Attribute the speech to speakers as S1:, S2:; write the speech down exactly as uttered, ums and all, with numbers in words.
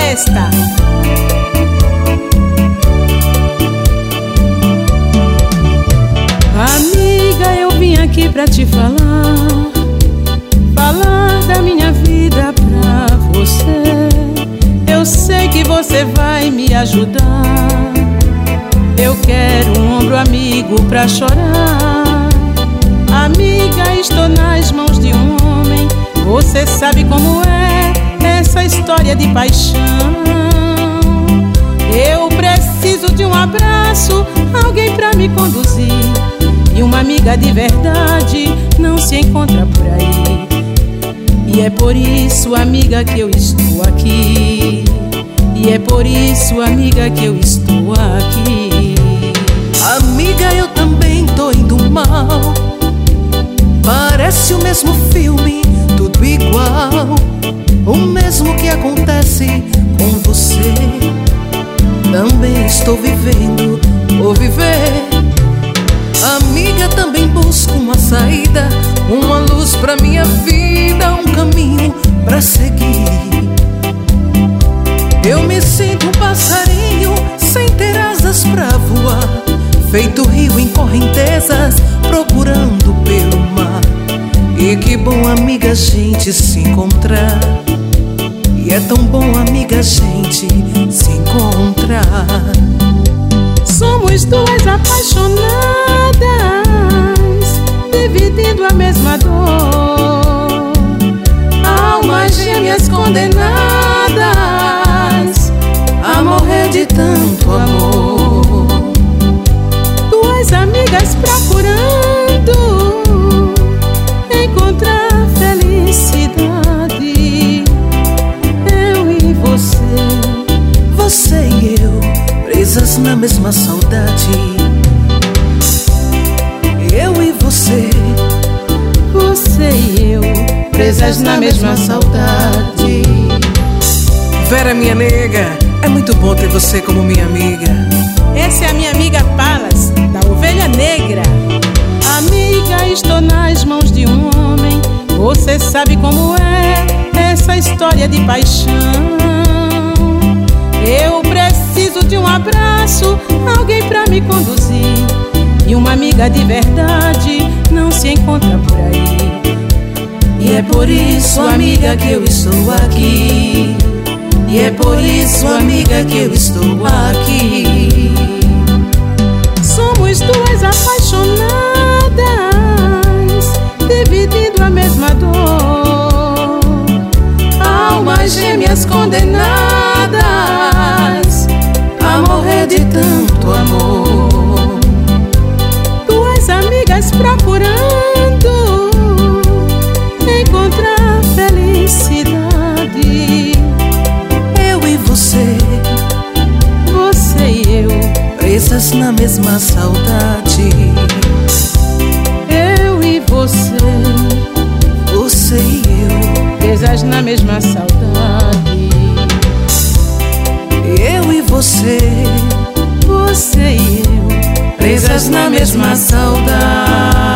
S1: festa. Amiga, eu vim aqui pra te falar, falar da minha vida pra você. Eu sei que você vai me ajudar. Eu quero um ombro amigo pra chorar. Amiga, estou nas mãos de um homem. Você sabe como é essa história de paixão. Eu preciso de um abraço, alguém pra me conduzir. E uma amiga de verdade não se encontra por aí. E é por isso, amiga, que eu estou aqui. E é por isso, amiga, que eu estou aqui.
S2: Amiga, eu também tô indo mal. Parece o mesmo filme, tudo igual. O mesmo que acontece com você, também estou vivendo, vou viver. Amiga, também busco uma saída, uma luz pra minha vida, um caminho pra seguir. Eu me sinto um passarinho sem ter asas pra voar, feito rio em correntezas, procurando pelo mar. E que bom, amiga, a gente se encontrar. E é tão bom, amiga, a gente se encontrar.
S1: Somos duas apaixonadas, dividindo a mesma dor. Almas gêmeas condenadas a morrer de tanto amor. Duas amigas procurando encontrar felicidade. Eu e você,
S2: você e eu, presas na mesma saudade. Eu e você,
S1: você e eu, presas na mesma saudade.
S2: Vera, minha nega, é muito bom ter você como minha amiga.
S1: Essa é a minha amiga Palas, da Ovelha Negra. Amiga, estou nas mãos de um homem. Você sabe como é essa história de paixão. Eu preciso de um abraço, alguém pra me conduzir. E uma amiga de verdade não se encontra por aí. E é por isso, amiga, que eu estou aqui. E é por isso, amiga, que eu estou aqui. Somos duas apaixonadas, dividindo a mesma dor. Almas gêmeas condenadas a morrer de tanto amor. Duas amigas procurando encontrar felicidade.
S2: Eu e você,
S1: você e eu,
S2: presas na mesma saudade.
S1: Eu e você,
S2: você e eu,
S1: presas na mesma saudade.
S2: Eu e você,
S1: você e eu,
S2: presas na mesma saudade.